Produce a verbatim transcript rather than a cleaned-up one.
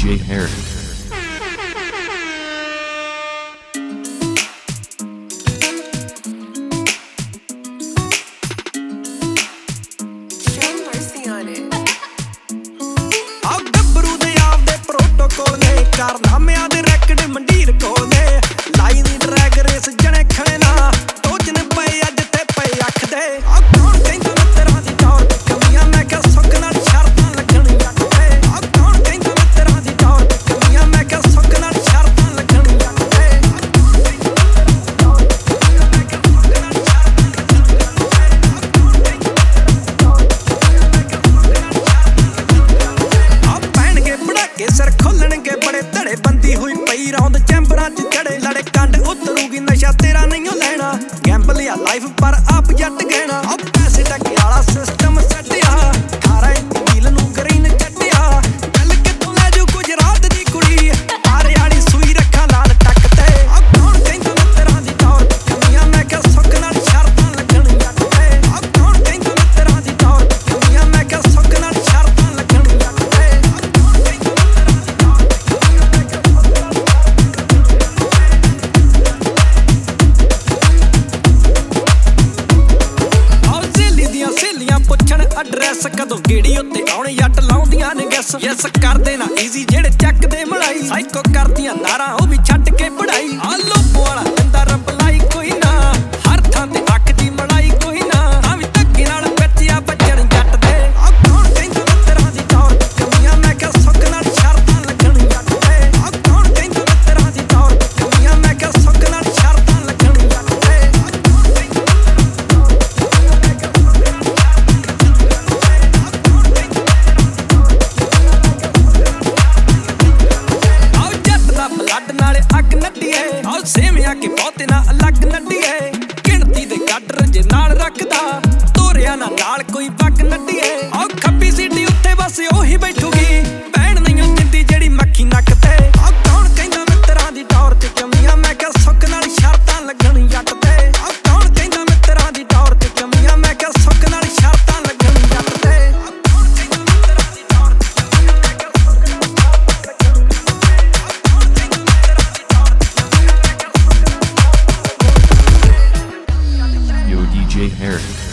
J Harry. ਕਾਰਨਾਮਿਆਂ ਦੇ ਰੈਕਡ ਮੰਡੀਰ ਕੋਲ ਨੇ ਲਾਈ ਦੀ ਡਰੈਗ ਰੇਸ ਜਣੇ ਖਣੇ ਨਾ ਟੋਚਨ ਪਏ ਅੱਜ ਤੇ ਪਏ ਅੱਖ ਦੇ ਆ ਕੌਣ ਕਹਿੰਦਾ ਮਿੱਤਰਾਂ ਦੀ ਟੌਰ ਕਮੀਆਂ ਮੈਂ ਕਿਹਾ ਸੁੱਕ ਨਾਲ ਸ਼ਰਤਾਂ ਲੱਗਣੀਆਂ ਅੱਖ ਤੇ ਆ ਕੌਣ ਕਹਿੰਦਾ ਮਿੱਤਰਾਂ ਦੀ ਟੌਰ ਕਮੀਆਂ ਮੈਂ ਕਿਹਾ ਸੁੱਕ ਨਾਲ ਸ਼ਰਤਾਂ ਲੱਗਣੀਆਂ ਅੱਖ ਤੇ ਆ ਕੌਣ ਕਹਿੰਦਾ ਮਿੱਤਰਾਂ ਦੀ ਟੌਰ ਕਮੀਆਂ ਮੈਂ ਕਿਹਾ ਸੁੱਕ ਨਾਲ ਸ਼ਰਤਾਂ ਲੱਗਣੀਆਂ ਅੱਖ ਤੇ ਆ ਕੌਣ ਕਹਿੰਦਾ ਮਿੱਤਰਾਂ ਦੀ ਟੌਰ ਕਮੀਆਂ ਮੈਂ ਕਿਹਾ ਸੁੱਕ ਨਾਲ ਸ਼ਰਤਾਂ ਲੱਗਣੀਆਂ ਆ ਪੈਣਗੇ ਪੜਾਕੇ ਸਿਰ ਖੋਲਣਗੇ ਬੜੇ ਧੜੇ ਬੰਦੀ ਹੋਈ ਪਈ ਰੌਂਦ ਚੈਂਬਰਾਂ 'ਚ ਚੜੇ ਲੜੇ ਕੰਡ ਉਤਰੂਗੀ ਨਸ਼ਾ ਤੇਰਾ ਨਹੀਂ ਲੈਣਾ ਗੈਂਬਲ ਆ ਲਾਈਫ ਪਰ ਆਪ ਜੱਟ ਗਹਿਣਾ ਆ ਪੈਸੇ ਟੱਕੇ ਵਾਲਾ ਸਿਸਟਮ ਸੱਟਿਆ ਖਾਰਾ ਵੀਲ ਨੂੰ ਗਰੀਨ ਕੱਟਿਆ ਗੱਲ ਕਿੱਥੋਂ ਲੈ ਜੂ ਗੁਜਰਾਤ ਦੀ ਕੁੜੀ ਆਰੇ ਵਾਲੀ ਸੂਈ ਰੱਖਾਂ ਲਾਲ ਟੱਕ ਤੇ ਆ ਕੌਣ ਕਹਿੰਦਾ ਮਿੱਤਰਾਂ ਦੀ ਟੌਰ ਕਮੀਆਂ ਮੈਂ ਕਿਹਾ ਸੁੱਕ ਨਾਲ ਸ਼ਰਤਾਂ ਲੱਗਣੀਆਂ ਅੱਖ ਤੇ ਆ ਕੌਣ ਕਹਿੰਦਾ ਮਿੱਤਰਾਂ ਦੀ ਟੌਰ ਕਮੀਆਂ ਮੈਂ ਕਿਹਾ ਸੁੱਕ ਨਾਲ ਸ਼ਰਤਾਂ ਲੱਗਣੀਆਂ ਅੱਖ ਤੇ ਆ ਕੌਣ ਕਹਿੰਦਾ ਮਿੱਤਰਾਂ ਦੀ ਟੌਰ ਕਮੀਆਂ ਮੈਂ ਕਿਹਾ ਸੁੱਕ ਨਾਲ ਐਡਰੈਸ ਕਦੋਂ ਗੇੜੀ ਉੱਤੇ ਆਉਣੇ ਜੱਟ ਲਾਉਂਦੀਆਂ ਨੇ ਗੈਸ ਯੈਸ ਕਰਦੇ ਨਾ ਈਜ਼ੀ ਜਿਹੜੇ ਚੱਕਦੇ ਮਲਾਈ ਸਾਈਕੋ ਕਰਦੀਆਂ ਨਾਰਾਂ ਉਹ ਵੀ ਛੱਡ ਕੇ ਪੜਾਈ ਆ ਲੋਪੋ ਵਾਲਾ ਦਿੰਦਾ ਰੱਬ ਲਾਈ ਕੋਈ ਨਾ ਹਰ ਥਾਂ ਤੇ ਅੱਖ ਦੀ ਮਲਾਈ ਕੋਈ ਨਾ ਆ ਵੀ ਧੱਕੇ ਨਾਲ ਬੱਚਿਆ ਬੱਜਣ ਜੱਟ ਦੇ ਆ ਕੌਣ ਕਹਿੰਦਾ ਮਿੱਤਰਾਂ ਦੀ ਟੌਰ ਕਮੀਆਂ ਮੈਂ ਕਿਹਾ ਸੁੱਕ ਨਾਲ ਸ਼ਰਤਾਂ ਲੱਗਣੀਆਂ ਅੱਖ ਤੇ ਆ ਕੌਣ ਕਹਿੰਦਾ ਮਿੱਤਰਾਂ ਦੀ ਟੌਰ ਕਮੀਆਂ ਮੈਂ ਕਿਹਾ ਸੁੱਕ ਨਾਲ ਸ਼ਰਤਾਂ ਲੱਗਣੀਆਂ ਅੱਖ ਤੇ ਆ ਕੌਣ ਕਹਿੰਦਾ ਮਿੱਤਰਾਂ ਦੀ ਟੌਰ ਕਮੀਆਂ ਮੈਂ ਕਿਹਾ ਸੁੱਕ ਨਾਲ ਲੱਡ ਨਾਲੇ ਅੱਗ ਨੱਡੀਏ ਆਓ ਸੇਵਿਆਂ ਕੇ ਬਹੁਤੇ ਨਾ ਅਲੱਗ ਨੱਡੀਏ ਗਿਣਤੀ ਦੇ ਗੱਡਰ ਜੇ ਨਾਲ ਰੱਖਦਾ ਤੋਰਿਆ ਨਾ ਨਾਲ ਕੋਈ ਪੱਗ ਨੱਡੀਏ ਆਓ ਖੱਬੀ ਸੀਟੀ ਉੱਤੇ ਬਸ ਉਹੀ ਬੈਠੂਗੀ ਭੈਣ ਨਹੀਂ ਜਿੰਦੀ ਜਿਹੜੀ ਮੱਖੀ ਨੱਕ ਤੇ ਆ ਕੌਣ ਕਹਿੰਦਾ ਮਿੱਤਰਾਂ ਦੀ ਟੌਰ ਤੇ ਕਮੀਆਂ ਮੈਂ ਕਿਹਾ ਸੁੱਕ ਨਾਲ ਸ਼ਰਤਾਂ ਲੱਗਣ ਜੱਟ ਤੇ ਆ ਕੌਣ ਕਹਿੰਦਾ ਮਿੱਤਰਾਂ ਦੀ ਟੌਰ ਤੇ ਕਮੀਆਂ ਮੈਂ ਕਿਹਾ ਸੁੱਕ ਨਾਲ ਸ਼ਰਤਾਂ ਲੱਗਣ ਜੱਟ ਤੇ ਆ ਕੌਣ ਕਹਿੰਦਾ ਮਿੱਤਰਾਂ ਦੀ ਟੌਰ ਤੇ ਕਮੀਆਂ ਮੈਂ ਕਿਹਾ ਸੁੱਕ ਨਾਲ ਸ਼ਰਤਾਂ ਲੱਗਣ Yo D J Harry.